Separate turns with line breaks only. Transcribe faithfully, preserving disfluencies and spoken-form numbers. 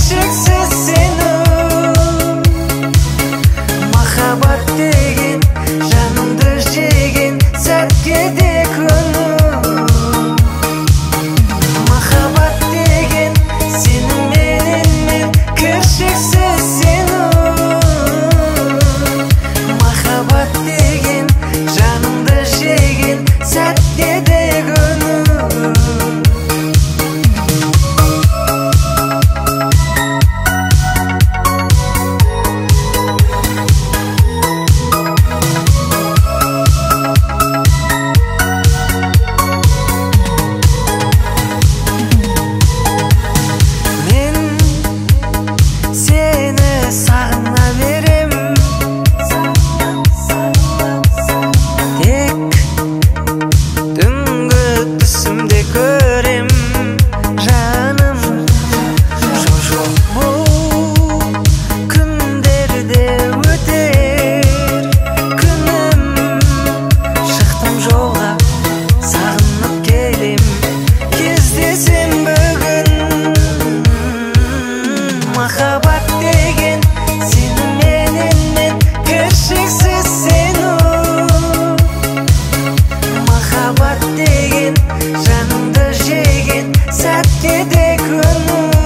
кіршіксіз сені. Махаббат деген жанымды жеген сәтке де күні. Махаббат деген сені менен мен кіршіксіз сені. Махаббат деген жанымды жеген сәтке де күні. Сағына берем, тек түнгі түсімде көрем жаным. Жо-жоқ бұл күндерде өтер күнім. Шықтым жолға, сағынып келем, кездесем бүгін. Махаббат деген сені менен мен кіршіксіз сені. Махаббат деген жанымды жеген сәтке де күні.